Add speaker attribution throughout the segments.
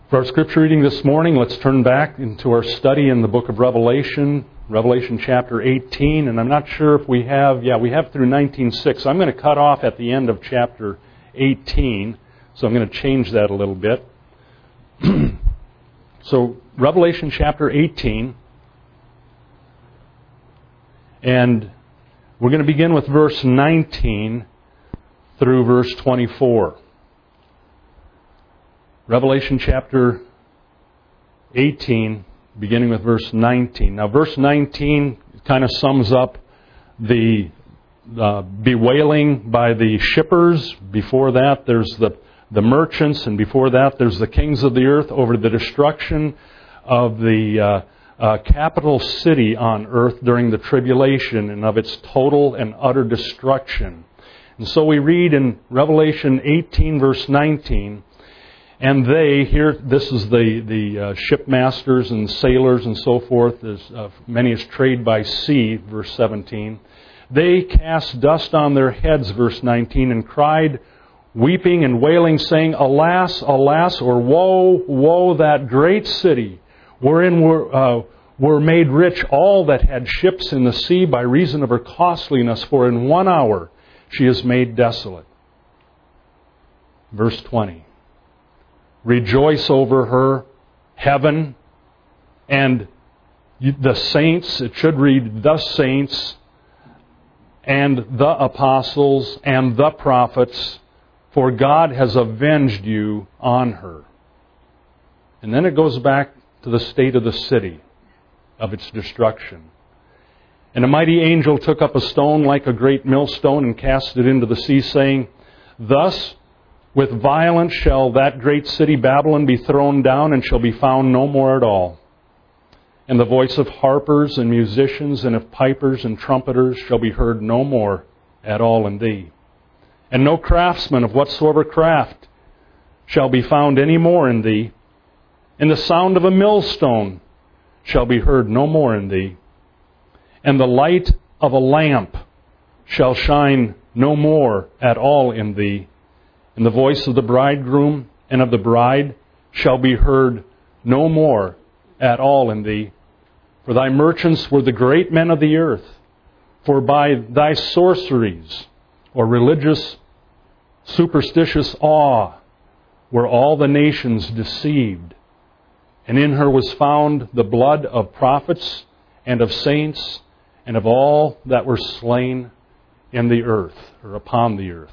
Speaker 1: For our scripture reading this morning, let's turn back into our study in the book of Revelation, Revelation chapter 18. And I'm not sure if we have through 19:6. I'm going to cut off at the end of chapter 18. So I'm going to change that a little bit. So Revelation chapter 18. And we're going to begin with verse 19 through verse 24. Revelation chapter 18, beginning with verse 19. Now, verse 19 kind of sums up the bewailing by the shippers. Before that, there's the merchants, and before that, there's the kings of the earth over the destruction of the capital city on earth during the tribulation and of its total and utter destruction. And so we read in Revelation 18, verse 19, and they, here, this is the shipmasters and sailors and so forth, as many as trade by sea, verse 17. They cast dust on their heads, verse 19, and cried, weeping and wailing, saying, Alas, alas, or woe, woe, that great city, wherein were made rich all that had ships in the sea by reason of her costliness, for in 1 hour she is made desolate. Verse 20. Rejoice over her, heaven, and the saints, it should read, the saints, and the apostles, and the prophets, for God has avenged you on her. And then it goes back to the state of the city, of its destruction. And a mighty angel took up a stone like a great millstone and cast it into the sea, saying, Thus with violence shall that great city Babylon be thrown down, and shall be found no more at all. And the voice of harpers and musicians and of pipers and trumpeters shall be heard no more at all in thee. And no craftsman of whatsoever craft shall be found any more in thee. And the sound of a millstone shall be heard no more in thee. And the light of a lamp shall shine no more at all in thee. And the voice of the bridegroom and of the bride shall be heard no more at all in thee. For thy merchants were the great men of the earth. For by thy sorceries, or religious, superstitious awe, were all the nations deceived. And in her was found the blood of prophets and of saints and of all that were slain in the earth, or upon the earth.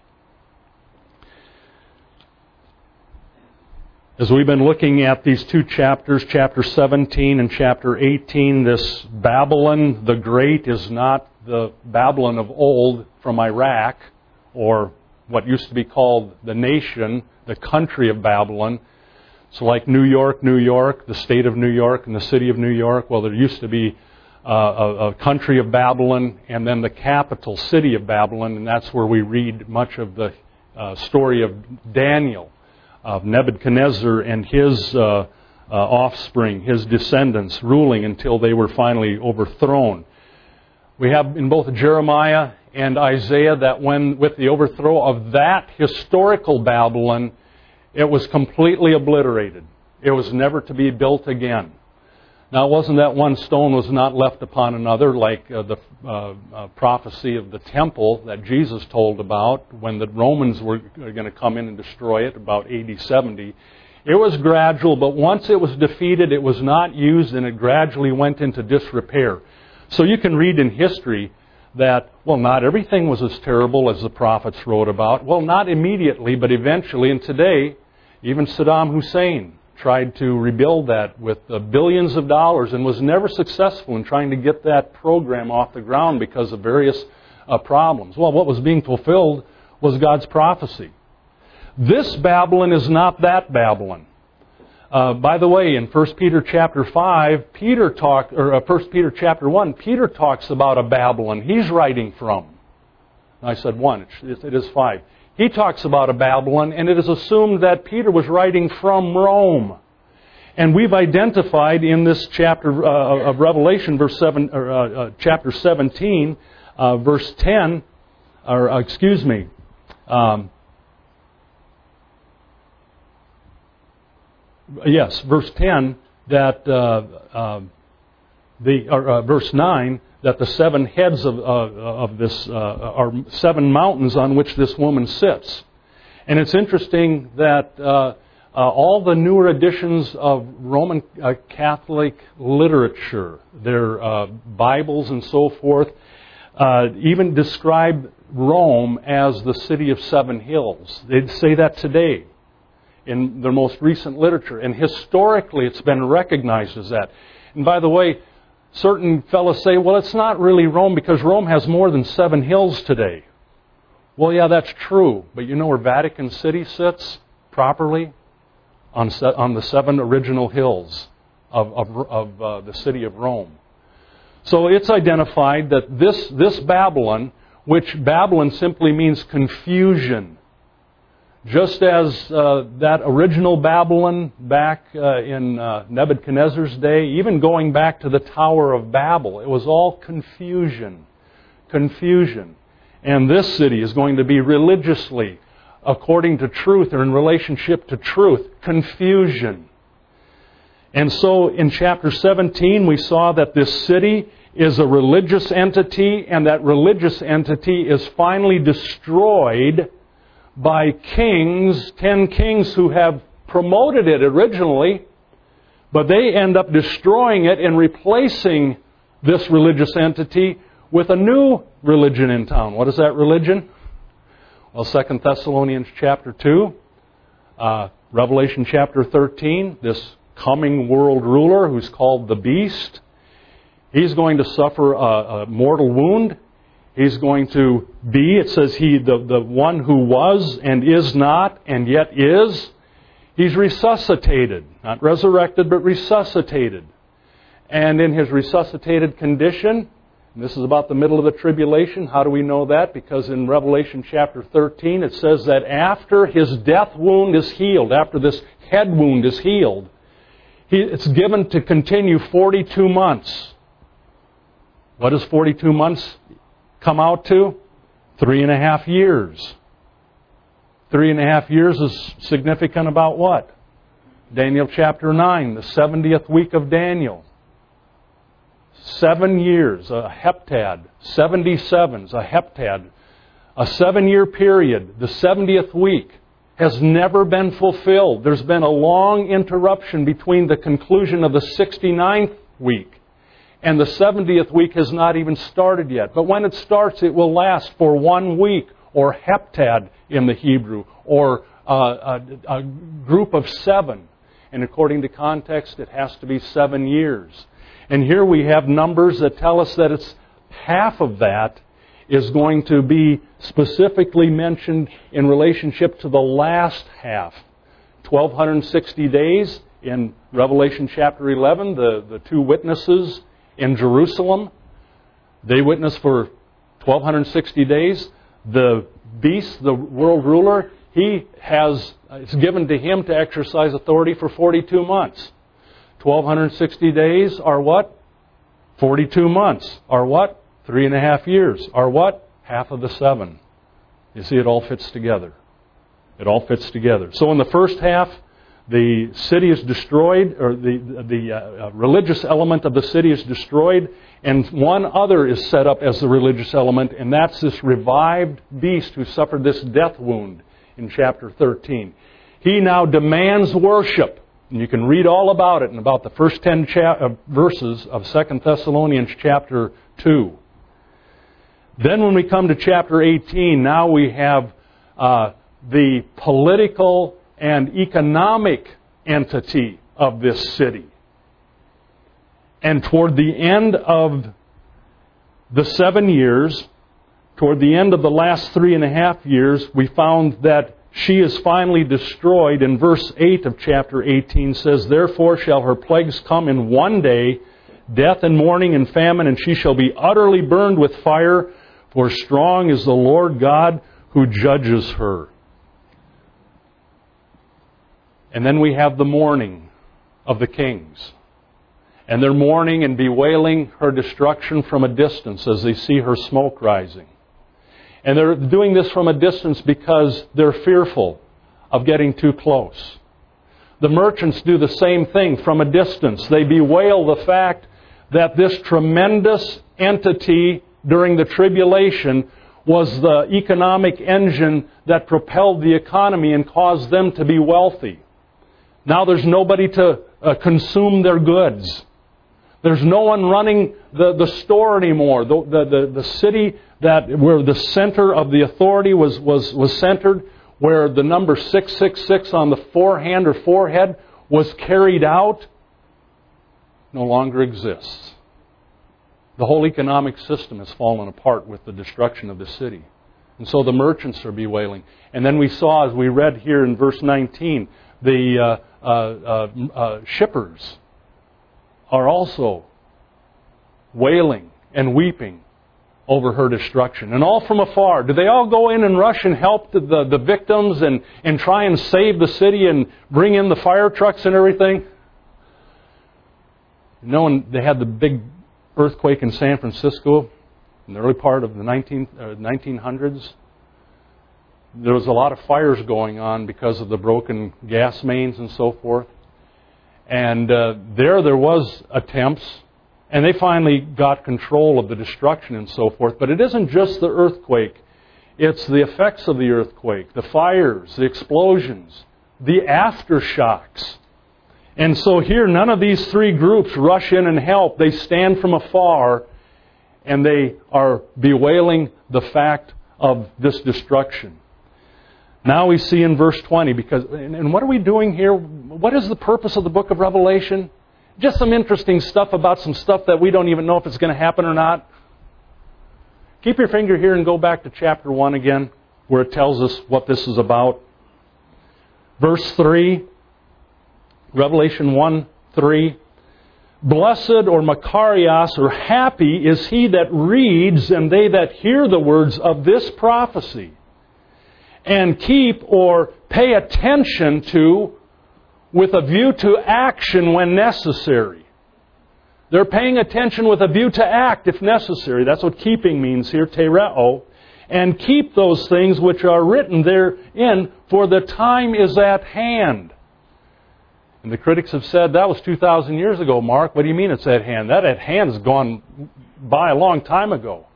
Speaker 1: As we've been looking at these two chapters, chapter 17 and chapter 18, this Babylon the Great is not the Babylon of old from Iraq, or what used to be called the nation, the country of Babylon. So like New York, the state of New York and the city of New York, well, there used to be a country of Babylon and then the capital city of Babylon, and that's where we read much of the story of Daniel, of Nebuchadnezzar and his offspring, his descendants, ruling until they were finally overthrown. We have in both Jeremiah and Isaiah that when, with the overthrow of that historical Babylon, it was completely obliterated. It was never to be built again. Now, it wasn't that one stone was not left upon another, like the prophecy of the temple that Jesus told about when the Romans were going to come in and destroy it about AD 70. It was gradual, but once it was defeated, it was not used, and it gradually went into disrepair. So you can read in history that, well, not everything was as terrible as the prophets wrote about. Well, not immediately, but eventually. And today, even Saddam Hussein tried to rebuild that with billions of dollars and was never successful in trying to get that program off the ground because of various problems. Well, what was being fulfilled was God's prophecy. This Babylon is not that Babylon. By the way, in 1 Peter chapter 5, 1 Peter chapter 1, Peter talks about a Babylon he's writing from. I said 1, it is 5. He talks about a Babylon, and it is assumed that Peter was writing from Rome. And we've identified in this chapter of Revelation, chapter 17, verse 10, Yes, verse 10, that verse 9, that the seven heads of this are seven mountains on which this woman sits. And it's interesting that all the newer editions of Roman Catholic literature, their Bibles and so forth, even describe Rome as the city of seven hills. They say that today in their most recent literature. And historically, it's been recognized as that. And by the way, certain fellows say, well, it's not really Rome because Rome has more than seven hills today. Well, yeah, that's true. But you know where Vatican City sits properly? On the seven original hills of the city of Rome. So it's identified that this Babylon, which Babylon simply means confusion, just as that original Babylon back in Nebuchadnezzar's day, even going back to the Tower of Babel, it was all confusion. Confusion. And this city is going to be religiously, according to truth or in relationship to truth, confusion. And so in chapter 17 we saw that this city is a religious entity, and that religious entity is finally destroyed by kings, 10 kings who have promoted it originally, but they end up destroying it and replacing this religious entity with a new religion in town. What is that religion? Well, 2 Thessalonians chapter 2, Revelation chapter 13, this coming world ruler who's called the Beast, he's going to suffer a mortal wound. He's going to be, it says the one who was and is not and yet is. He's resuscitated, not resurrected, but resuscitated. And in his resuscitated condition, and this is about the middle of the tribulation. How do we know that? Because in Revelation chapter 13 it says that after his death wound is healed, after this head wound is healed, it's given to continue 42 months. What does 42 months come out to? 3.5 years. 3.5 years is significant about what? Daniel chapter 9, the 70th week of Daniel. 7 years, a heptad. 77s, a heptad. A 7-year period, the 70th week, has never been fulfilled. There's been a long interruption between the conclusion of the 69th week and the 70th week has not even started yet. But when it starts, it will last for 1 week, or heptad in the Hebrew, or a group of 7. And according to context, it has to be 7 years. And here we have numbers that tell us that it's half of that is going to be specifically mentioned in relationship to the last half. 1,260 days in Revelation chapter 11, the two witnesses in Jerusalem, they witnessed for 1,260 days. The beast, the world ruler, it's given to him to exercise authority for 42 months. 1,260 days are what? 42 months are what? 3.5 years are what? Half of the 7. You see, it all fits together. It all fits together. So in the first half, the city is destroyed, or the religious element of the city is destroyed, and one other is set up as the religious element, and that's this revived beast who suffered this death wound in chapter 13. He now demands worship. And you can read all about it in about the first 10 verses of 2 Thessalonians chapter 2. Then when we come to chapter 18, now we have the political and economic entity of this city. And toward the end of the 7 years, toward the end of the last 3.5 years, we found that she is finally destroyed. In verse 8 of chapter 18 says, "Therefore shall her plagues come in one day, death and mourning and famine, and she shall be utterly burned with fire, for strong is the Lord God who judges her." And then we have the mourning of the kings. And they're mourning and bewailing her destruction from a distance as they see her smoke rising. And they're doing this from a distance because they're fearful of getting too close. The merchants do the same thing from a distance. They bewail the fact that this tremendous entity during the tribulation was the economic engine that propelled the economy and caused them to be wealthy. Now there's nobody to consume their goods. There's no one running the store anymore. The city where the center of the authority was centered, where the number 666 on the forehand or forehead was carried out, no longer exists. The whole economic system has fallen apart with the destruction of the city. And so the merchants are bewailing. And then we saw, as we read here in verse 19, the shippers are also wailing and weeping over her destruction. And all from afar. Do they all go in and rush and help the victims and try and save the city and bring in the fire trucks and everything? You know, when they had the big earthquake in San Francisco in the early part of the 1900s, there was a lot of fires going on because of the broken gas mains and so forth. And there was attempts, and they finally got control of the destruction and so forth. But it isn't just the earthquake. It's the effects of the earthquake, the fires, the explosions, the aftershocks. And so here, none of these three groups rush in and help. They stand from afar, and they are bewailing the fact of this destruction. Now we see in verse 20, and what are we doing here? What is the purpose of the book of Revelation? Just some interesting stuff about some stuff that we don't even know if it's going to happen or not. Keep your finger here and go back to chapter 1 again, where it tells us what this is about. Verse 3, Revelation 1:3. Blessed or Makarios or happy is he that reads and they that hear the words of this prophecy, and keep or pay attention to with a view to action when necessary. They're paying attention with a view to act if necessary. That's what keeping means here, tereo. And keep those things which are written therein, for the time is at hand. And the critics have said, that was 2,000 years ago, Mark. What do you mean it's at hand? That at hand has gone by a long time ago.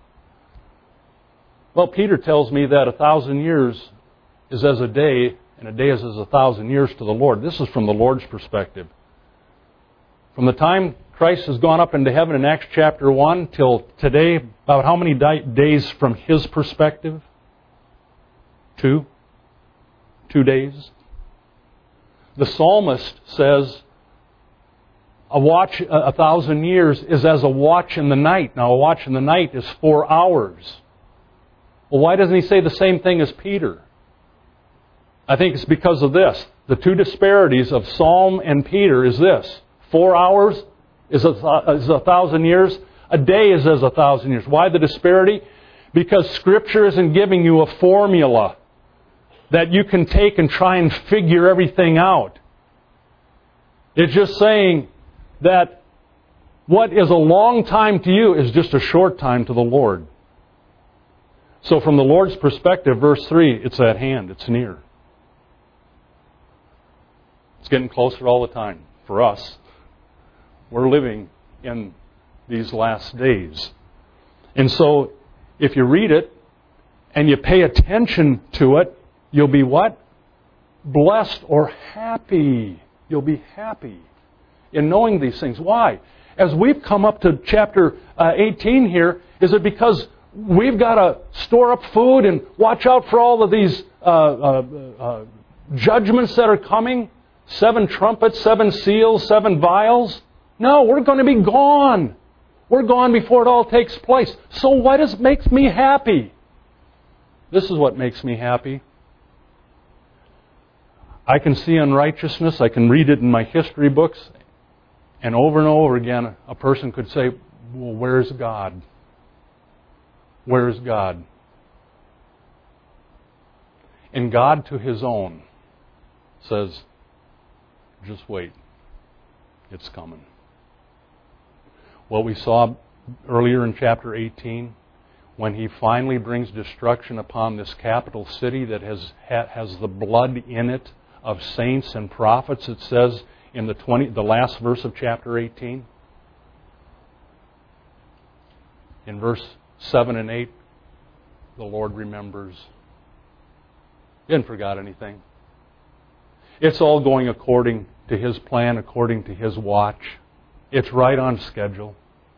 Speaker 1: Well, Peter tells me that 1,000 years is as a day, and a day is as 1,000 years to the Lord. This is from the Lord's perspective. From the time Christ has gone up into heaven in Acts chapter 1 till today, about how many days from His perspective? 2? 2 days. The psalmist says, a watch 1,000 years is as a watch in the night. Now, a watch in the night is 4 hours. Well, why doesn't he say the same thing as Peter? I think it's because of this. The two disparities of Psalm and Peter is this. 4 hours is 1,000 years. A day is as 1,000 years. Why the disparity? Because Scripture isn't giving you a formula that you can take and try and figure everything out. It's just saying that what is a long time to you is just a short time to the Lord. So from the Lord's perspective, verse 3, it's at hand, it's near. It's getting closer all the time for us. We're living in these last days. And so if you read it and you pay attention to it, you'll be what? Blessed or happy. You'll be happy in knowing these things. Why? As we've come up to chapter 18 here, is it because we've got to store up food and watch out for all of these judgments that are coming? 7 trumpets, 7 seals, 7 vials? No, we're going to be gone. We're gone before it all takes place. So what makes me happy? This is what makes me happy. I can see unrighteousness. I can read it in my history books. And over again, a person could say, well, where's God? Where's God? And God to His own says, just wait. It's coming. What we saw earlier in chapter 18, when He finally brings destruction upon this capital city that has the blood in it of saints and prophets, it says in the last verse of chapter 18. In verse 7 and 8, the Lord remembers. He hasn't forgot anything. It's all going according to His plan, according to His watch. It's right on schedule.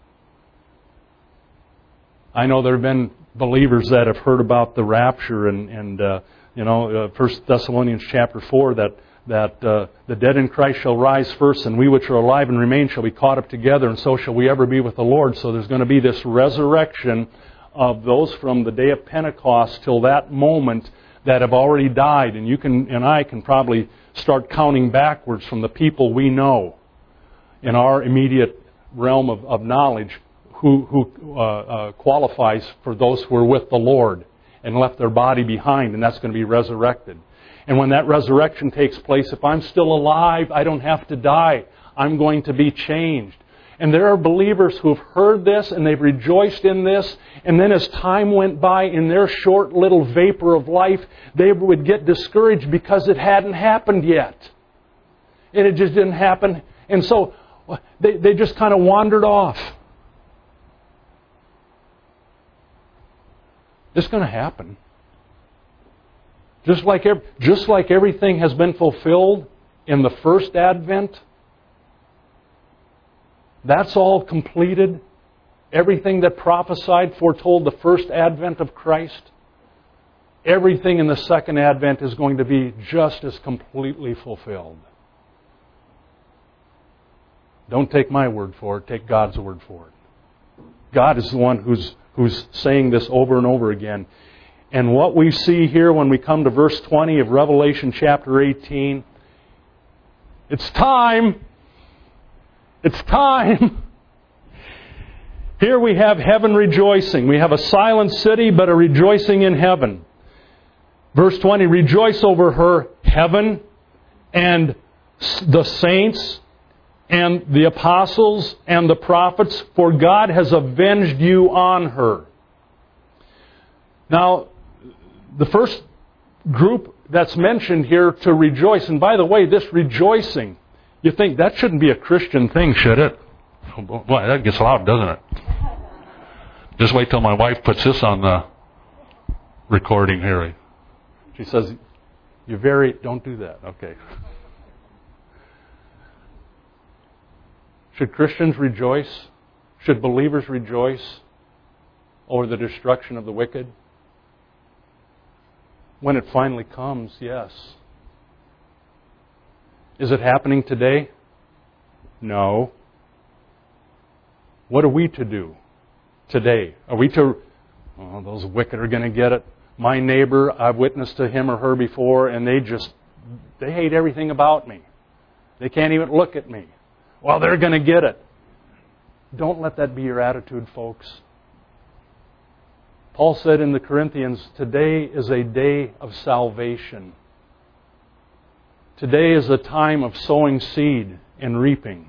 Speaker 1: I know there have been believers that have heard about the rapture and 1 Thessalonians chapter 4 that the dead in Christ shall rise first, and we which are alive and remain shall be caught up together, and so shall we ever be with the Lord. So there's going to be this resurrection of those from the day of Pentecost till that moment that have already died. And you and I can probably start counting backwards from the people we know in our immediate realm of knowledge who qualifies for those who are with the Lord and left their body behind, and that's going to be resurrected. And when that resurrection takes place, if I'm still alive, I don't have to die. I'm going to be changed. And there are believers who have heard this and they've rejoiced in this, and then as time went by in their short little vapor of life, they would get discouraged because it hadn't happened yet. And it just didn't happen. And so they just kind of wandered off. It's going to happen. Just like everything has been fulfilled in the first advent, that's all completed. Everything that prophesied, foretold the first advent of Christ, everything in the second advent is going to be just as completely fulfilled. Don't take my word for it, take God's word for it. God is the one who's saying this over and over again. And what we see here when we come to verse 20 of Revelation chapter 18, it's time. It's time. Here we have heaven rejoicing. We have a silent city, but a rejoicing in heaven. Verse 20, rejoice over her, heaven, and the saints, and the apostles, and the prophets, for God has avenged you on her. Now, the first group that's mentioned here to rejoice, and by the way, this rejoicing, you think that shouldn't be a Christian thing, should it? Oh, boy, that gets loud, doesn't it? Just wait till my wife puts this on the recording here. She says, don't do that. Okay. Should Christians rejoice? Should believers rejoice over the destruction of the wicked? When it finally comes, yes. Is it happening today? No. What are we to do today? Are we to, those wicked are going to get it. My neighbor, I've witnessed to him or her before, and they hate everything about me. They can't even look at me. Well, they're going to get it. Don't let that be your attitude, folks. Paul said in the Corinthians, today is a day of salvation. Today is a time of sowing seed and reaping.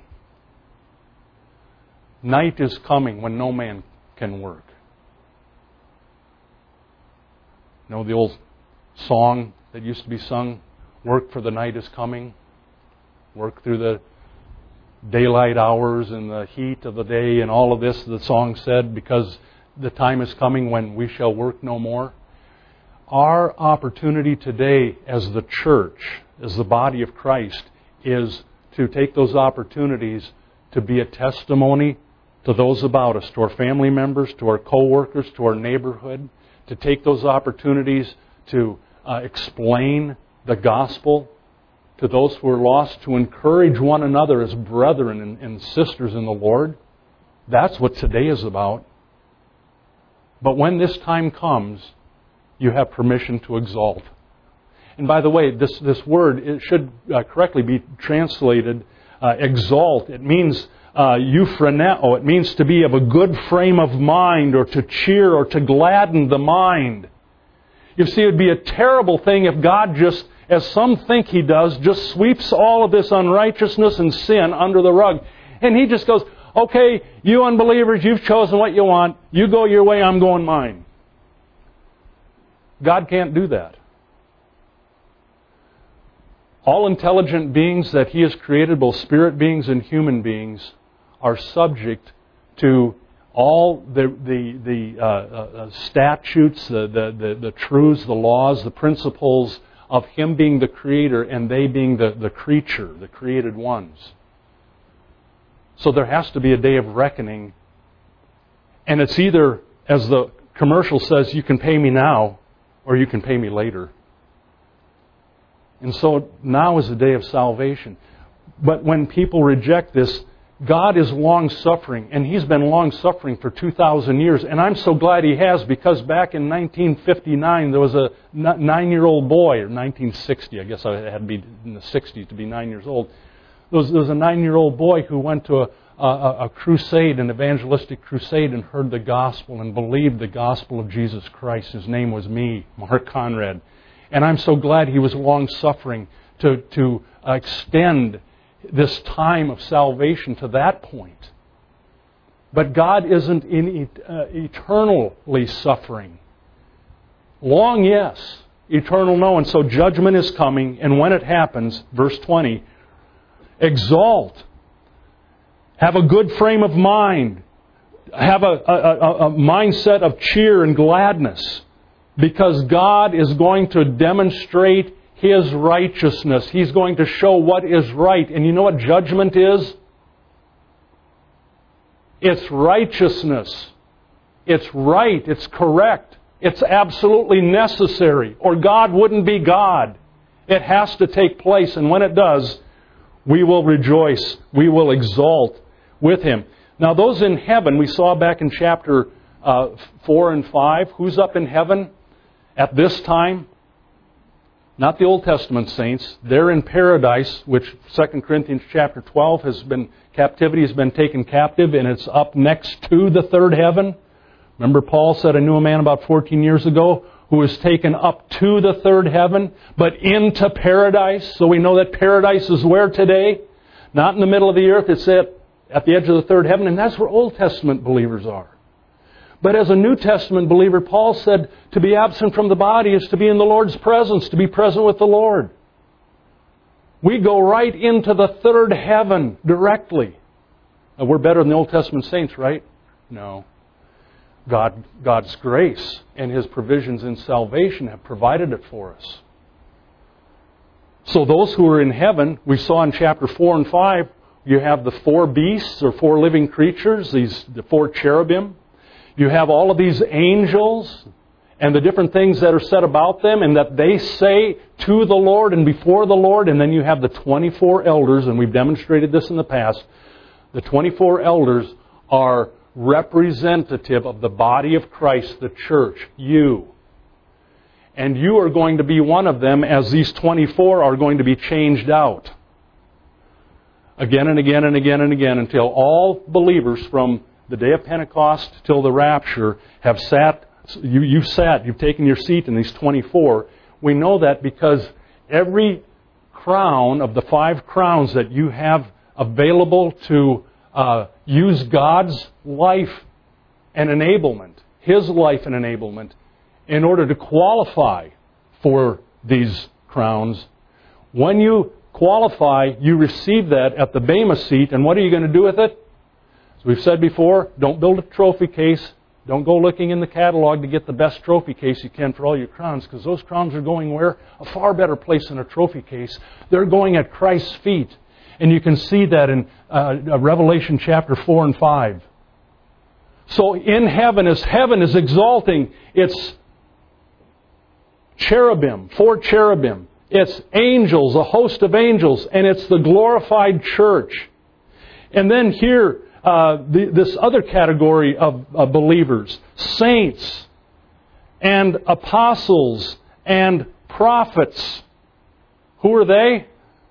Speaker 1: Night is coming when no man can work. You know the old song that used to be sung, work for the night is coming. Work through the daylight hours and the heat of the day and all of this, the song said, because the time is coming when we shall work no more. Our opportunity today as the church, as the body of Christ, is to take those opportunities to be a testimony to those about us, to our family members, to our co-workers, to our neighborhood, to take those opportunities to explain the gospel to those who are lost, to encourage one another as brethren and sisters in the Lord. That's what today is about. But when this time comes, you have permission to exalt. And by the way, this word, it should correctly be translated exalt. It means euphroneo. It means to be of a good frame of mind, or to cheer, or to gladden the mind. You see, it would be a terrible thing if God just, as some think He does, just sweeps all of this unrighteousness and sin under the rug. And He just goes, okay, you unbelievers, you've chosen what you want. You go your way, I'm going mine. God can't do that. All intelligent beings that He has created, both spirit beings and human beings, are subject to all the statutes, the truths, the laws, the principles of Him being the Creator and they being the creature, the created ones. So there has to be a day of reckoning. And it's either, as the commercial says, you can pay me now or you can pay me later. And so now is the day of salvation. But when people reject this, God is long-suffering, and He's been long-suffering for 2,000 years. And I'm so glad He has, because back in 1959, there was a 9-year-old boy, or 1960, I guess I had to be in the 60s to be 9 years old. There was a 9-year-old boy who went to a crusade, an evangelistic crusade, and heard the gospel and believed the gospel of Jesus Christ. His name was me, Mark Conrad. And I'm so glad he was long-suffering to extend this time of salvation to that point. But God isn't eternally suffering. Long, yes. Eternal, no. And so judgment is coming. And when it happens, verse 20, exalt. Have a good frame of mind. Have a mindset of cheer and gladness. Because God is going to demonstrate His righteousness. He's going to show what is right. And you know what judgment is? It's righteousness. It's right. It's correct. It's absolutely necessary. Or God wouldn't be God. It has to take place. And when it does, we will rejoice. We will exalt with Him. Now those in heaven, we saw back in chapter 4 and 5. Who's up in heaven at this time? Not the Old Testament saints. They're in paradise, which 2 Corinthians chapter 12 captivity has been taken captive, and it's up next to the third heaven. Remember Paul said, I knew a man about 14 years ago who was taken up to the third heaven, but into paradise. So we know that paradise is where today? Not in the middle of the earth. It's at the edge of the third heaven, and that's where Old Testament believers are. But as a New Testament believer, Paul said to be absent from the body is to be in the Lord's presence, to be present with the Lord. We go right into the third heaven directly. Now, we're better than the Old Testament saints, right? No. God's grace and His provisions in salvation have provided it for us. So those who are in heaven, we saw in chapter 4 and 5, you have the 4 beasts or 4 living creatures, the 4 cherubim. You have all of these angels and the different things that are said about them and that they say to the Lord and before the Lord. And then you have the 24 elders, and we've demonstrated this in the past. The 24 elders are representative of the body of Christ, the church, you. And you are going to be one of them, as these 24 are going to be changed out. Again and again and again and again, until all believers from the day of Pentecost till the rapture have sat, you've taken your seat in these 24. We know that because every crown of the 5 crowns that you have available to use God's life and enablement, His life and enablement, in order to qualify for these crowns. When you qualify, you receive that at the Bema seat, and what are you going to do with it? As we've said before, don't build a trophy case. Don't go looking in the catalog to get the best trophy case you can for all your crowns, because those crowns are going where? A far better place than a trophy case. They're going at Christ's feet. And you can see that in Revelation chapter 4 and 5. So in heaven, as heaven is exalting its cherubim, 4 cherubim, it's angels, a host of angels, and it's the glorified church. And then here, this other category of believers, saints and apostles and prophets. Who are they?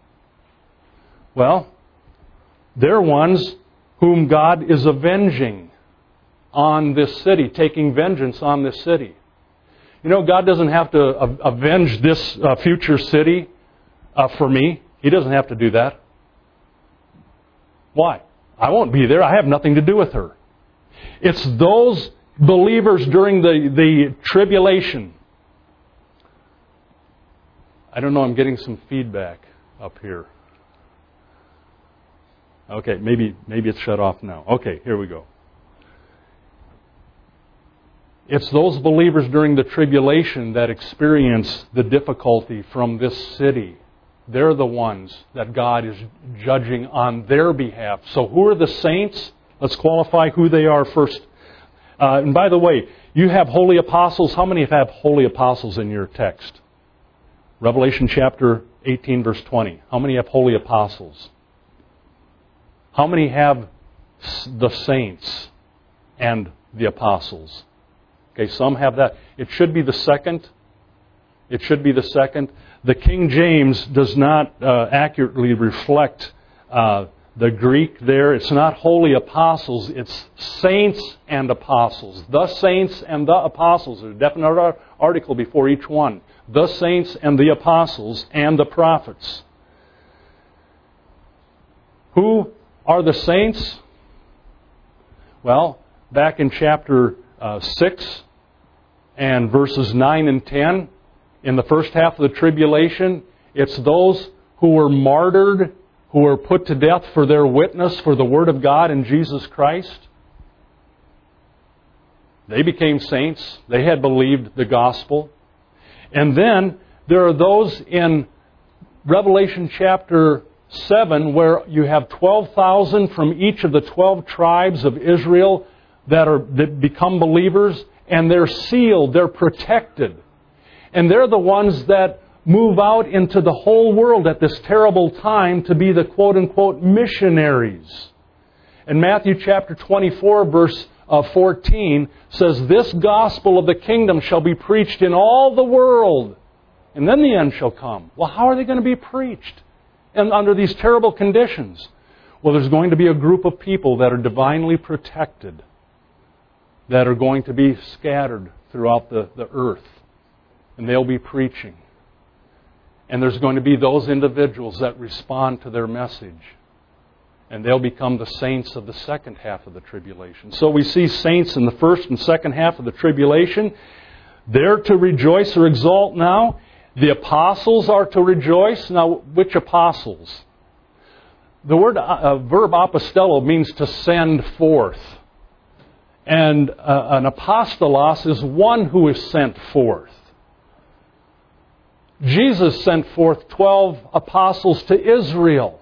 Speaker 1: Well, they're ones whom God is avenging on this city, taking vengeance on this city. You know, God doesn't have to avenge this future city for me. He doesn't have to do that. Why? I won't be there. I have nothing to do with her. It's those believers during the tribulation. I don't know, I'm getting some feedback. up here. Okay, maybe it's shut off now. Okay, here we go. It's those believers during the tribulation that experience the difficulty from this city. They're the ones that God is judging on their behalf. So who are the saints? Let's qualify who they are first. And by the way, you have holy apostles. How many have holy apostles in your text? Revelation chapter 18, verse 20. How many have holy apostles? How many have the saints and the apostles? Okay, some have that. It should be the second. It should be the second. The King James does not accurately reflect the Greek there. It's not holy apostles. It's saints and apostles. The saints and the apostles. There's a definite article before each one. The saints and the apostles and the prophets. Who are the saints? Well, back in chapter 6 and verses 9 and 10, in the first half of the tribulation, it's those who were martyred, who were put to death for their witness for the Word of God in Jesus Christ. They became saints. They had believed the gospel. And then there are those in Revelation chapter 7 where you have 12,000 from each of the 12 tribes of Israel that become believers, and they're sealed, they're protected. And they're the ones that move out into the whole world at this terrible time to be the quote-unquote missionaries. And Matthew chapter 24, verse 14 says, "This gospel of the kingdom shall be preached in all the world, and then the end shall come." Well, how are they going to be preached? And under these terrible conditions? Well, there's going to be a group of people that are divinely protected, that are going to be scattered throughout the earth. And they'll be preaching. And there's going to be those individuals that respond to their message. And they'll become the saints of the second half of the tribulation. So we see saints in the first and second half of the tribulation. They're to rejoice or exalt now. The apostles are to rejoice. Now, which apostles? The word verb apostello means to send forth. And an apostolos is one who is sent forth. Jesus sent forth 12 apostles to Israel.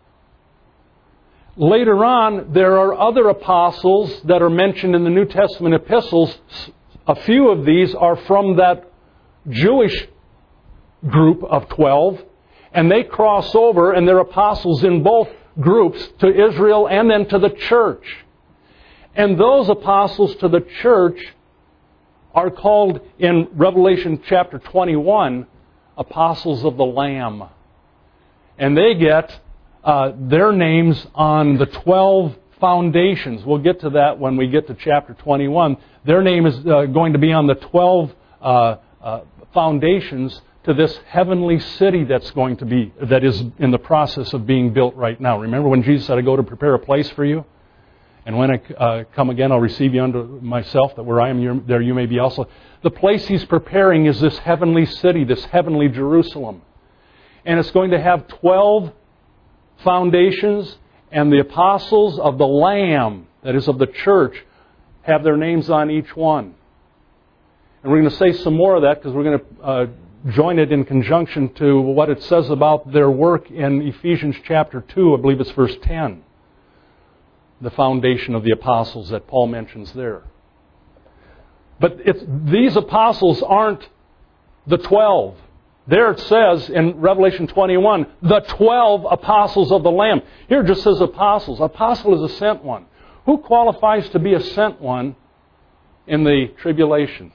Speaker 1: Later on, there are other apostles that are mentioned in the New Testament epistles. A few of these are from that Jewish group of 12, and they cross over, and they're apostles in both groups, to Israel and then to the church. And those apostles to the church are called in Revelation chapter 21 apostles of the Lamb. And they get their names on the 12 foundations. We'll get to that when we get to chapter 21. Their name is going to be on the 12 foundations to this heavenly city that is in the process of being built right now. Remember when Jesus said, "I go to prepare a place for you? And when I come again, I'll receive you unto myself, that where I am, there you may be also." The place He's preparing is this heavenly city, this heavenly Jerusalem. And it's going to have 12 foundations, and the apostles of the Lamb, that is of the church, have their names on each one. And we're going to say some more of that because we're going to join it in conjunction to what it says about their work in Ephesians chapter 2, I believe it's verse 10. The foundation of the apostles that Paul mentions there. But these apostles aren't the 12. There it says in Revelation 21, the 12 apostles of the Lamb. Here it just says apostles. Apostle is a sent one. Who qualifies to be a sent one in the tribulation?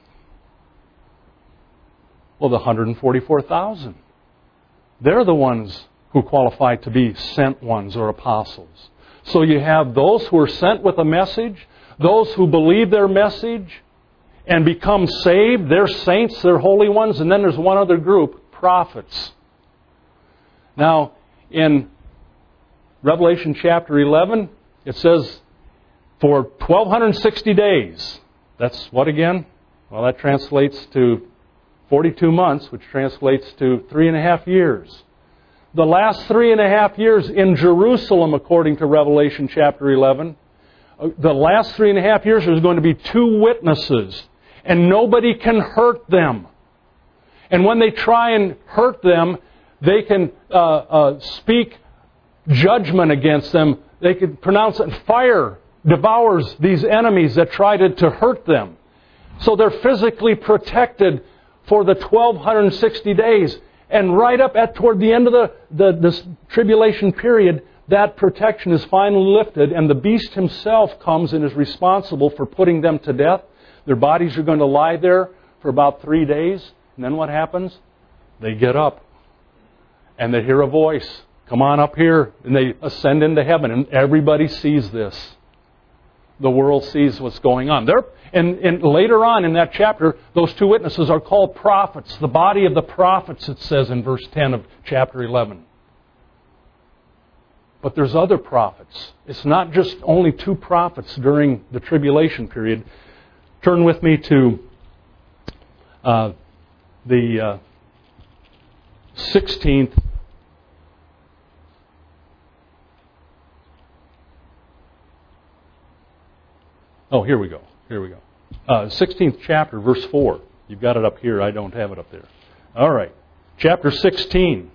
Speaker 1: Well, the 144,000. They're the ones who qualify to be sent ones or apostles. So you have those who are sent with a message, those who believe their message and become saved. They're saints, they're holy ones. And then there's one other group, prophets. Now, in Revelation chapter 11, it says, for 1,260 days. That's what again? Well, that translates to 42 months, which translates to 3.5 years. the last 3.5 years in Jerusalem, according to Revelation chapter 11, the last 3.5 years there's going to be 2 witnesses, and nobody can hurt them. And when they try and hurt them, they can speak judgment against them. They can pronounce it, fire devours these enemies that try to hurt them. So they're physically protected for the 1,260 days. And right up toward the end of this tribulation period, that protection is finally lifted, and the beast himself comes and is responsible for putting them to death. Their bodies are going to lie there for about 3 days. And then what happens? They get up. And they hear a voice. Come on up here. And they ascend into heaven. And everybody sees this. The world sees what's going on. And later on in that chapter, those 2 witnesses are called prophets. The body of the prophets, it says in verse 10 of chapter 11. But there's other prophets. It's not just only 2 prophets during the tribulation period. Turn with me to the 16th. Oh, here we go. 16th chapter, verse 4. You've got it up here. I don't have it up there. All right. Chapter 16,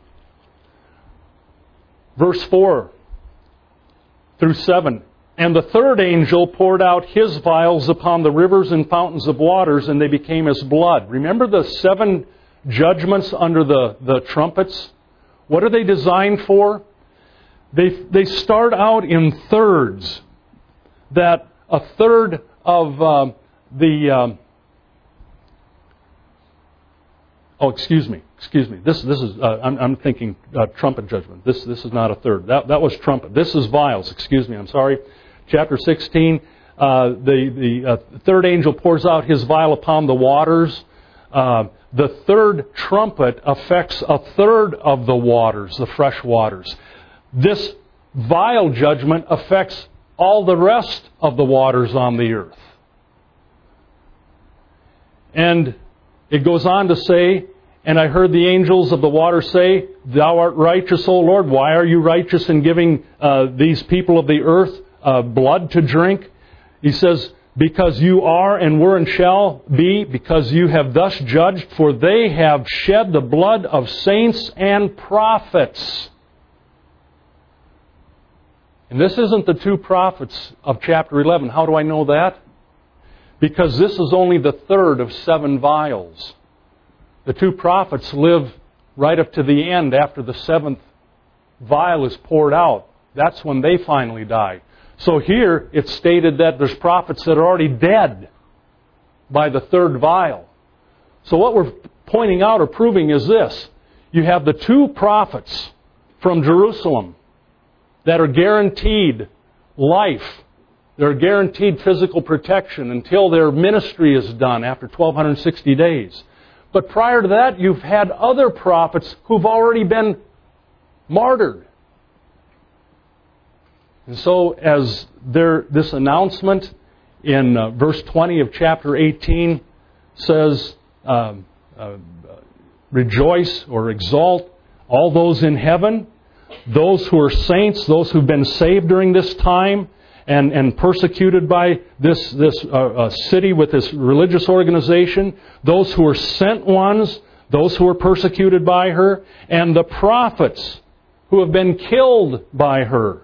Speaker 1: verse 4 through 7. And the third angel poured out his vials upon the rivers and fountains of waters, and they became as blood. Remember the 7 judgments under the trumpets? What are they designed for? They start out in thirds. That a third of excuse me. This is I'm thinking trumpet judgment. This is not a third. That was trumpet. This is vials. Excuse me. I'm sorry. Chapter 16. The third angel pours out his vial upon the waters. The third trumpet affects a third of the waters, the fresh waters. This vial judgment affects all the rest of the waters on the earth. And it goes on to say, and I heard the angels of the water say, Thou art righteous, O Lord. Why are you righteous in giving these people of the earth blood to drink? He says, because you are and were and shall be, because you have thus judged, for they have shed the blood of saints and prophets. And this isn't the 2 prophets of chapter 11. How do I know that? Because this is only the third of 7 vials. The 2 prophets live right up to the end after the 7th vial is poured out. That's when they finally die. So here it's stated that there's prophets that are already dead by the 3rd vial. So what we're pointing out or proving is this. You have the 2 prophets from Jerusalem that are guaranteed life. They're guaranteed physical protection until their ministry is done after 1,260 days. But prior to that, you've had other prophets who've already been martyred. And so as this announcement in verse 20 of chapter 18 says, rejoice or exalt all those in heaven, those who are saints, those who've been saved during this time and persecuted by this city with this religious organization, those who are sent ones, those who are persecuted by her, and the prophets who have been killed by her.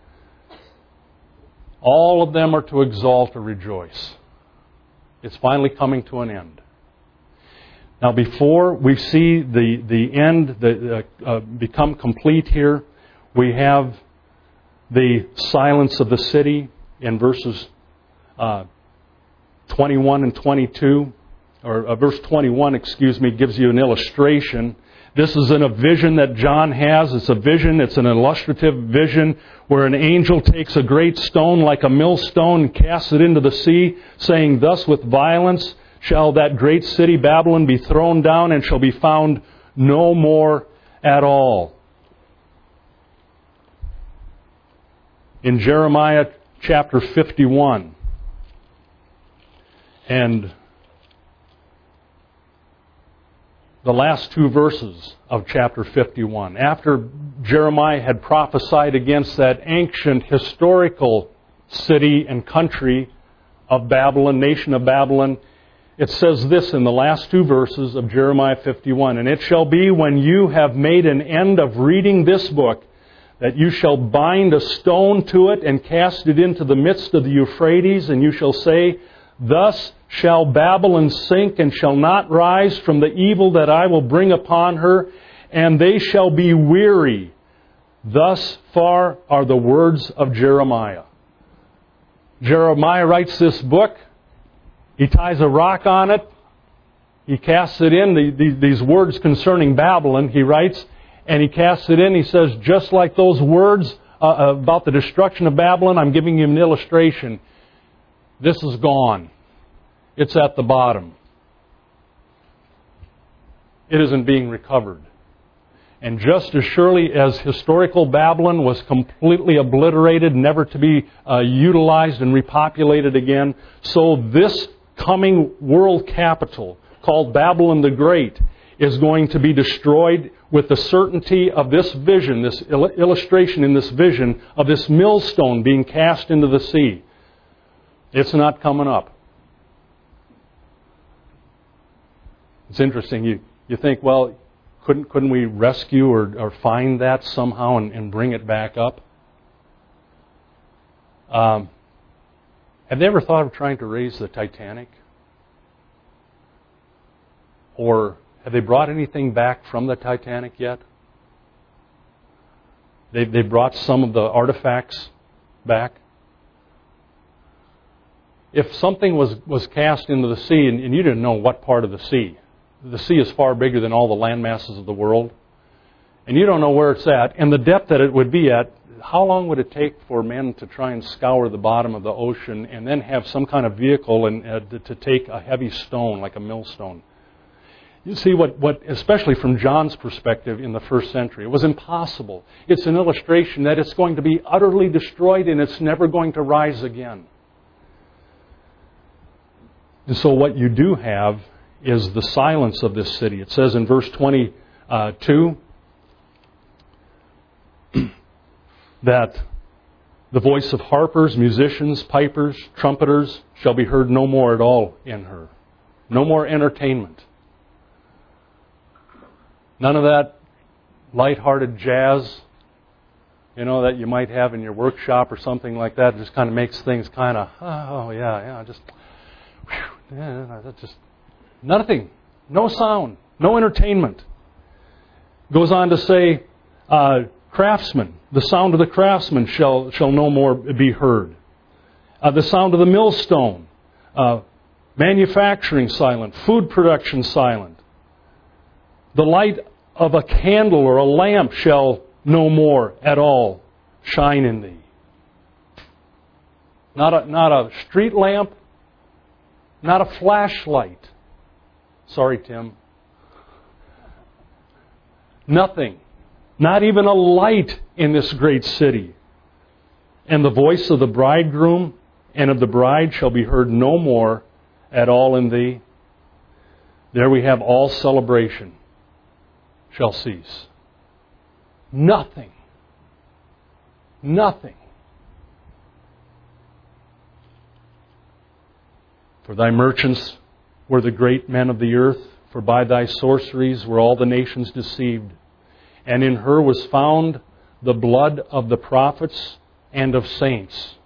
Speaker 1: All of them are to exalt or rejoice. It's finally coming to an end. Now, before we see the end become complete here, we have the silence of the city in verses 21 and 22. Or verse 21, gives you an illustration. This is in a vision that John has. It's a vision. It's an illustrative vision where an angel takes a great stone like a millstone and casts it into the sea, saying, Thus with violence shall that great city Babylon be thrown down and shall be found no more at all. In Jeremiah chapter 51 and the last two verses of chapter 51. After Jeremiah had prophesied against that ancient historical city and country of Babylon, nation of Babylon, it says this in the last two verses of Jeremiah 51, "And it shall be when you have made an end of reading this book, that you shall bind a stone to it and cast it into the midst of the Euphrates, and you shall say, Thus shall Babylon sink and shall not rise from the evil that I will bring upon her, and they shall be weary. Thus far are the words of Jeremiah." Jeremiah writes this book. He ties a rock on it. He casts it in. These words concerning Babylon, he writes, and he casts it in. He says, just like those words about the destruction of Babylon, I'm giving you an illustration. This is gone. It's at the bottom. It isn't being recovered. And just as surely as historical Babylon was completely obliterated, never to be utilized and repopulated again, so this coming world capital, called Babylon the Great, is going to be destroyed with the certainty of this vision, this illustration in this vision of this millstone being cast into the sea. It's not coming up. It's interesting. You think, well, couldn't we rescue or find that somehow and bring it back up? Have they ever thought of trying to raise the Titanic? Or have they brought anything back from the Titanic yet? They brought some of the artifacts back. If something was cast into the sea and you didn't know what part of the sea is far bigger than all the land masses of the world, and you don't know where it's at, and the depth that it would be at, how long would it take for men to try and scour the bottom of the ocean and then have some kind of vehicle to take a heavy stone like a millstone? You see what, especially from John's perspective in the first century, it was impossible. It's an illustration that it's going to be utterly destroyed and it's never going to rise again. And so what you do have is the silence of this city. It says in verse 22 that the voice of harpers, musicians, pipers, trumpeters shall be heard no more at all in her. No more entertainment. None of that light-hearted jazz, that you might have in your workshop or something like that. It just kind of makes things kind of, that's just nothing. No sound. No entertainment. Goes on to say, craftsmen. The sound of the craftsman shall no more be heard. The sound of the millstone. Manufacturing silent. Food production silent. The light of a candle or a lamp shall no more at all shine in thee. Not a street lamp, not a flashlight. Sorry, Tim. Nothing. Not even a light in this great city. And the voice of the bridegroom and of the bride shall be heard no more at all in thee. There we have all celebration shall cease. Nothing. Nothing. For thy merchants were the great men of the earth, for by thy sorceries were all the nations deceived. And in her was found the blood of the prophets and of saints.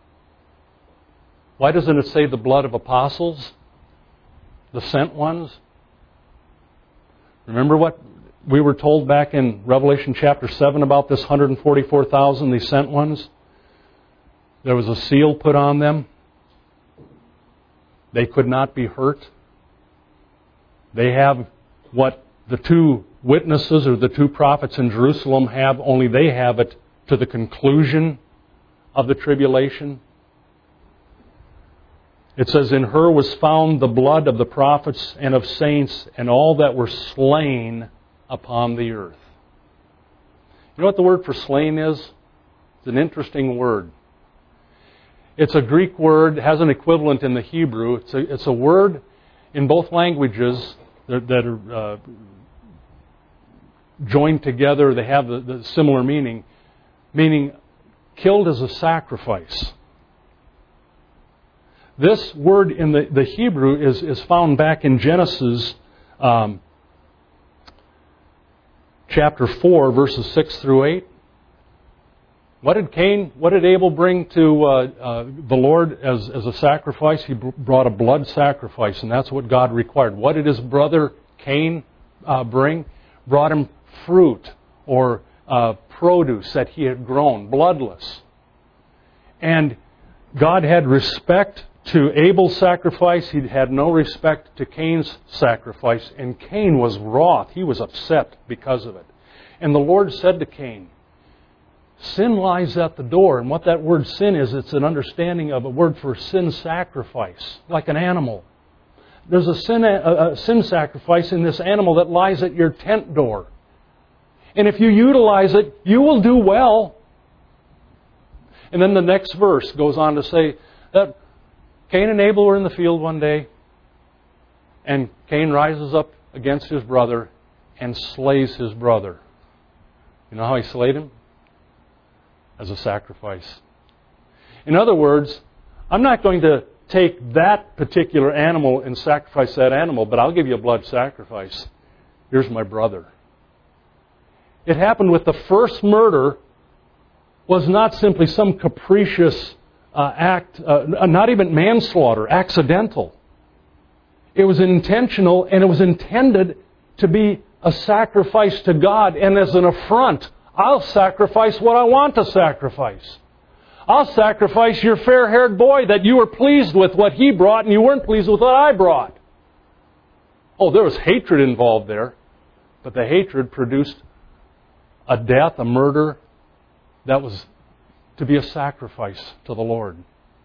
Speaker 1: Why doesn't it say the blood of apostles? The sent ones? Remember what we were told back in Revelation chapter 7 about this 144,000, the sent ones? There was a seal put on them. They could not be hurt. They have what the two witnesses or the two prophets in Jerusalem have, only they have it to the conclusion of the tribulation. It says, in her was found the blood of the prophets and of saints and all that were slain upon the earth. You know what the word for slain is? It's an interesting word. It's a Greek word, has an equivalent in the Hebrew. It's a word in both languages that are joined together. They have the similar meaning killed as a sacrifice. This word in the Hebrew is found back in Genesis chapter 4, verses 6 through 8. What did Abel bring to the Lord as a sacrifice? He brought a blood sacrifice, and that's what God required. What did his brother Cain bring? Brought him fruit or produce that he had grown, bloodless. And God had respect to Abel's sacrifice. He had no respect to Cain's sacrifice. And Cain was wroth. He was upset because of it. And the Lord said to Cain, sin lies at the door. And what that word sin is, it's an understanding of a word for sin sacrifice, like an animal. There's a sin sacrifice in this animal that lies at your tent door. And if you utilize it, you will do well. And then the next verse goes on to say that Cain and Abel were in the field one day, and Cain rises up against his brother and slays his brother. You know how he slayed him? As a sacrifice. In other words, I'm not going to take that particular animal and sacrifice that animal, but I'll give you a blood sacrifice. Here's my brother. It happened with the first murder was not simply some capricious act, not even manslaughter, accidental. It was intentional, and it was intended to be a sacrifice to God, and as an affront. I'll sacrifice what I want to sacrifice. I'll sacrifice your fair-haired boy that you were pleased with what he brought and you weren't pleased with what I brought. Oh, there was hatred involved there, but the hatred produced a death, a murder, that was to be a sacrifice to the Lord.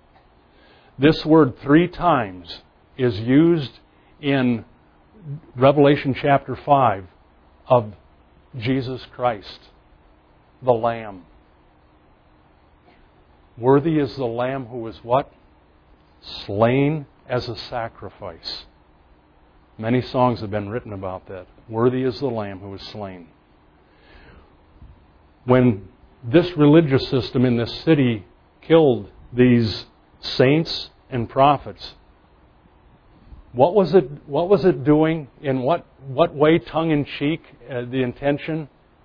Speaker 1: This word 3 times is used in Revelation chapter 5 of Jesus Christ, the Lamb. Worthy is the Lamb who was what? Slain as a sacrifice. Many songs have been written about that. Worthy is the Lamb who was slain. When this religious system in this city killed these saints and prophets, what was it doing? In what way, tongue-in-cheek, the intention?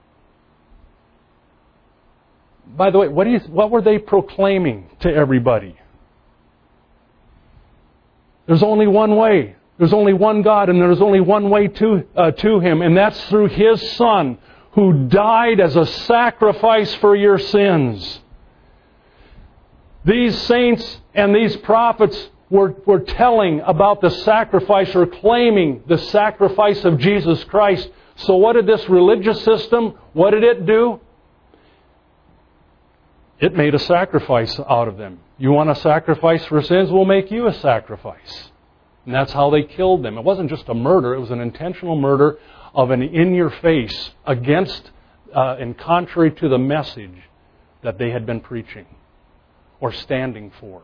Speaker 1: By the way, what were they proclaiming to everybody? There's only one way. There's only one God, and there's only one way to Him, and that's through His Son, who died as a sacrifice for your sins. These saints and these prophets were telling about the sacrifice, or claiming the sacrifice of Jesus Christ. So what did this religious system, what did it do? It made a sacrifice out of them. You want a sacrifice for sins? We'll make you a sacrifice. And that's how they killed them. It wasn't just a murder. It was an intentional murder of an in-your-face, against and contrary to the message that they had been preaching or standing for.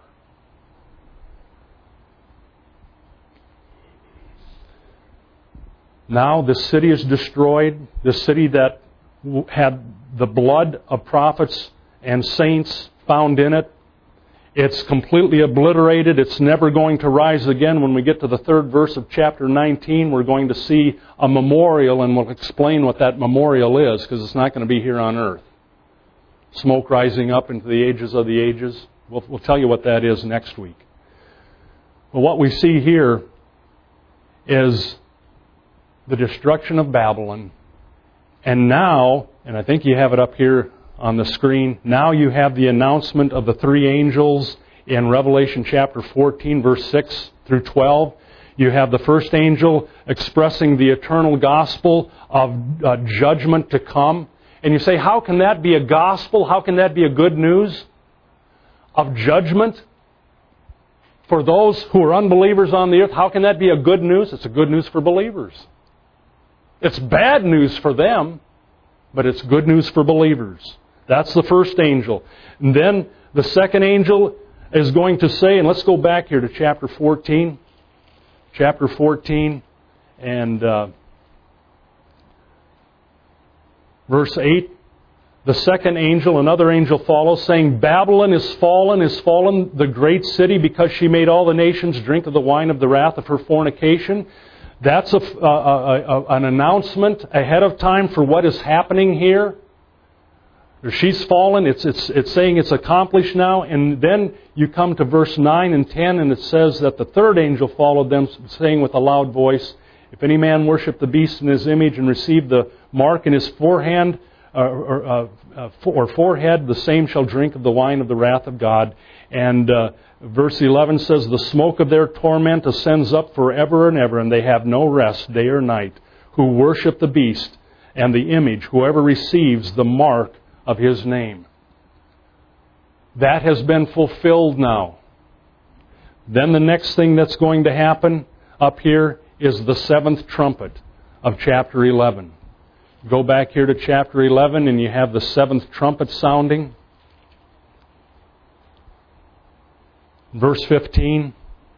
Speaker 1: Now the city is destroyed. The city that had the blood of prophets and saints found in it, it's completely obliterated. It's never going to rise again. When we get to the 3rd verse of chapter 19, we're going to see a memorial, and we'll explain what that memorial is, because it's not going to be here on earth. Smoke rising up into the ages of the ages. We'll tell you what that is next week. But what we see here is the destruction of Babylon. And now, and I think you have it up here on the screen, now you have the announcement of the 3 angels in Revelation chapter 14, verse 6 through 12. You have the first angel expressing the eternal gospel of judgment to come. And you say, how can that be a gospel? How can that be a good news of judgment for those who are unbelievers on the earth? How can that be a good news? It's a good news for believers. It's bad news for them, but it's good news for believers. That's the first angel. And then the second angel is going to say, and let's go back here to chapter 14. Chapter 14 And verse 8, the second angel, another angel follows, saying, Babylon is fallen, the great city, because she made all the nations drink of the wine of the wrath of her fornication. That's an announcement ahead of time for what is happening here. She's fallen. It's saying it's accomplished now. And then you come to verse 9 and 10, and it says that the third angel followed them, saying with a loud voice, if any man worship the beast in his image and receive the mark in his forehead, the same shall drink of the wine of the wrath of God. And verse 11 says, the smoke of their torment ascends up forever and ever, and they have no rest day or night, who worship the beast and the image, whoever receives the mark of his name. That has been fulfilled now. Then the next thing that's going to happen up here is the seventh trumpet of chapter 11. Go back here to chapter 11 and you have the seventh trumpet sounding. Verse 15.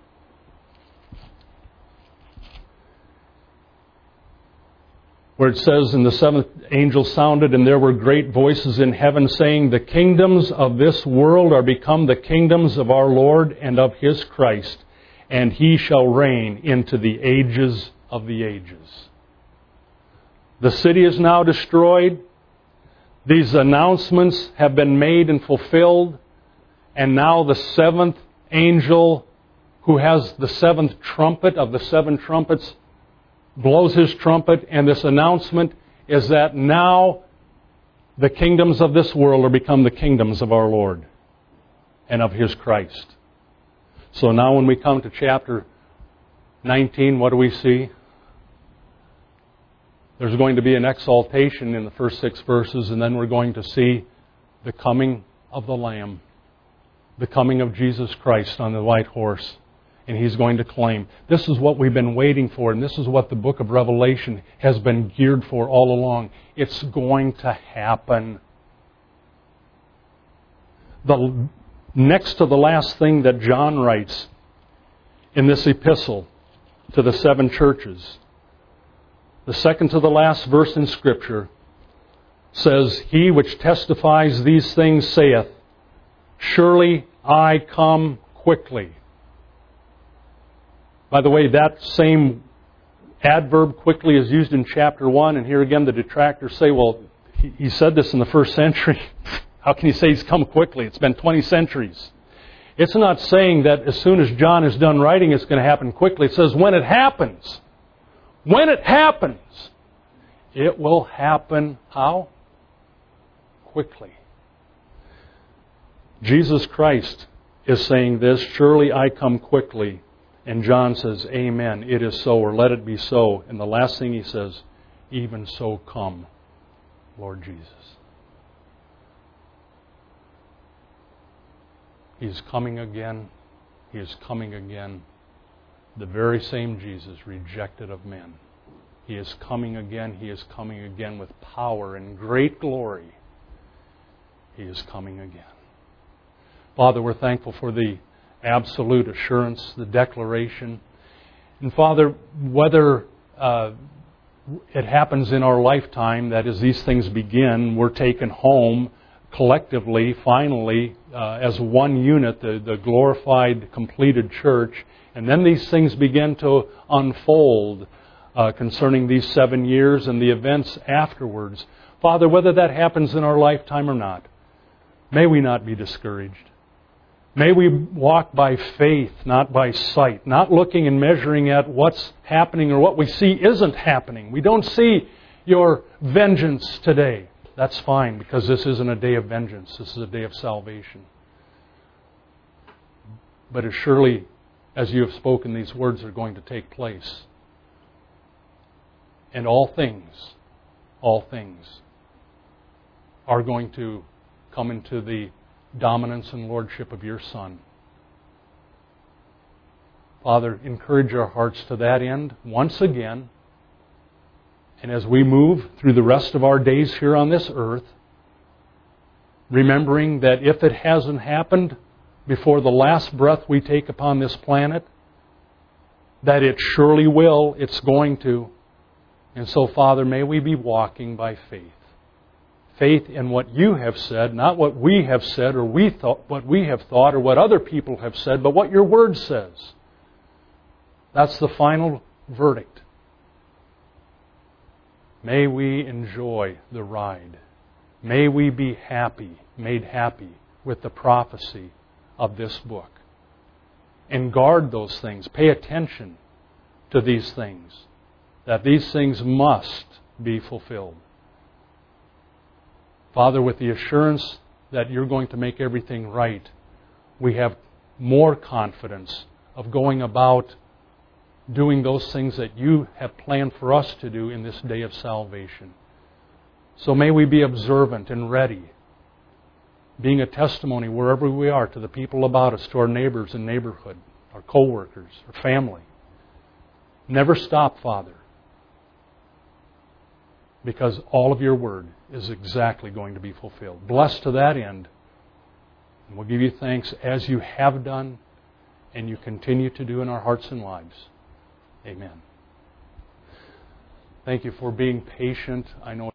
Speaker 1: Where it says, and the seventh angel sounded, and there were great voices in heaven saying, the kingdoms of this world are become the kingdoms of our Lord and of His Christ, and He shall reign into the ages of the ages. The city is now destroyed. These announcements have been made and fulfilled. And now the seventh angel, who has the seventh trumpet of the seven trumpets, blows his trumpet, and this announcement is that now the kingdoms of this world are become the kingdoms of our Lord and of His Christ. So now when we come to chapter 19, what do we see? There's going to be an exaltation in the first 6 verses, and then we're going to see the coming of the Lamb, the coming of Jesus Christ on the white horse. And He's going to claim. This is what we've been waiting for, and this is what the book of Revelation has been geared for all along. It's going to happen. The next to the last thing that John writes in this epistle to the 7 churches, the second to the last verse in Scripture says, He which testifies these things saith, Surely I come quickly. By the way, that same adverb quickly is used in chapter 1, and here again the detractors say, well, he said this in the first century. How can you say He's come quickly? It's been 20 centuries. It's not saying that as soon as John is done writing it's going to happen quickly. It says when it happens. When it happens, it will happen how? Quickly. Jesus Christ is saying this, Surely I come quickly. And John says, Amen, it is so, or let it be so. And the last thing he says, Even so come, Lord Jesus. He is coming again. He is coming again. The very same Jesus, rejected of men. He is coming again. He is coming again with power and great glory. He is coming again. Father, we're thankful for the absolute assurance, the declaration. And Father, whether it happens in our lifetime, that as these things begin, we're taken home collectively, finally, as one unit, the glorified, completed church, and then these things begin to unfold concerning these 7 years and the events afterwards. Father, whether that happens in our lifetime or not, may we not be discouraged. May we walk by faith, not by sight, not looking and measuring at what's happening or what we see isn't happening. We don't see your vengeance today. That's fine, because this isn't a day of vengeance. This is a day of salvation. But as surely as you have spoken, these words are going to take place. And all things are going to come into the dominance and lordship of your Son. Father, encourage our hearts to that end once again. And as we move through the rest of our days here on this earth, remembering that if it hasn't happened before the last breath we take upon this planet, that it surely will, it's going to. And so, Father, may we be walking by faith. Faith in what You have said, not what we have said or what we have thought or what other people have said, but what Your Word says. That's the final verdict. May we enjoy the ride. May we be happy, made happy with the prophecy of this book. And guard those things. Pay attention to these things. That these things must be fulfilled. Father, with the assurance that You're going to make everything right, we have more confidence of going about doing those things that You have planned for us to do in this day of salvation. So may we be observant and ready, being a testimony wherever we are to the people about us, to our neighbors and neighborhood, our co-workers, our family. Never stop, Father, because all of Your Word is exactly going to be fulfilled. Bless to that end. And we'll give You thanks as You have done and You continue to do in our hearts and lives. Amen. Thank you for being patient. I know